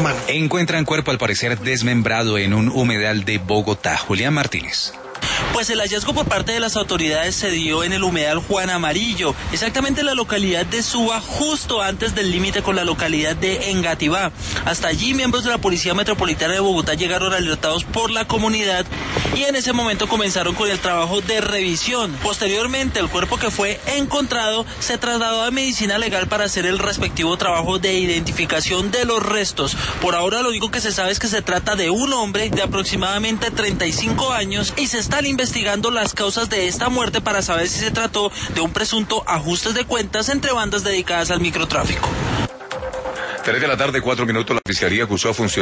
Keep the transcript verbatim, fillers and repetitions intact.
hermano. Encuentran cuerpo al parecer desmembrado en un humedal de Bogotá. Julián Martínez. Pues el hallazgo por parte de las autoridades se dio en el humedal Juan Amarillo, exactamente en la localidad de Suba, justo antes del límite con la localidad de Engativá. Hasta allí miembros de la Policía Metropolitana de Bogotá llegaron alertados por la comunidad y en ese momento comenzaron con el trabajo de revisión. Posteriormente el cuerpo que fue encontrado se trasladó a medicina legal para hacer el respectivo trabajo de identificación de los restos. Por ahora lo único que se sabe es que se trata de un hombre de aproximadamente treinta y cinco años y se están investigando las causas de esta muerte para saber si se trató de un presunto ajuste de cuentas entre bandas dedicadas al microtráfico. Tres de la tarde, cuatro minutos, la Fiscalía acusó a funcionarios